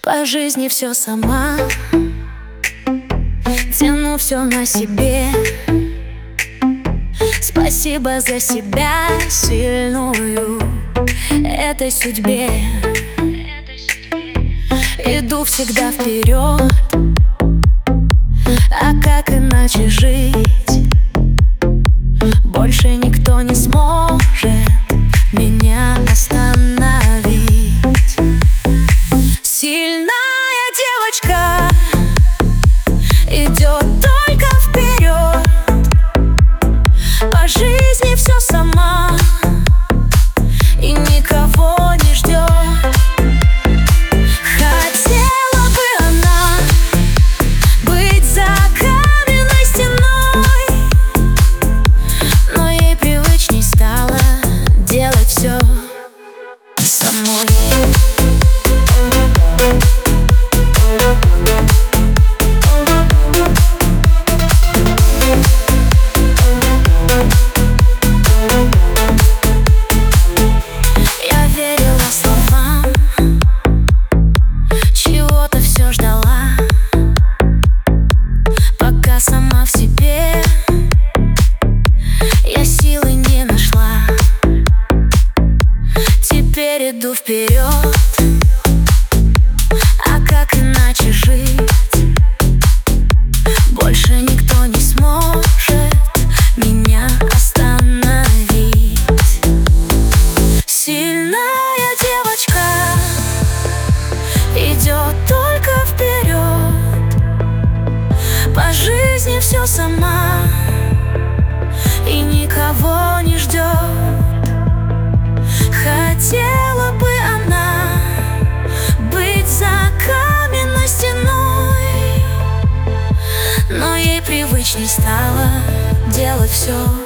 По жизни все сама, тяну все на себе. Спасибо за себя сильную этой судьбе. Иду всегда вперед, а как иначе жить? Больше никто не сможет меня остановить. Сильная девочка идет только вперед, по жизни все сама и никого не ждет. Хотела бы она быть за каменной стеной, но ей привычней стало делать все самой. Сама в себе я силы не нашла. Теперь иду вперед, а как иначе жить? Больше никто не сможет меня остановить. Сильная девочка идет только вперед, по жизни все сама и никого не ждет. Хотела бы она быть за каменной стеной, но ей привычней стало делать все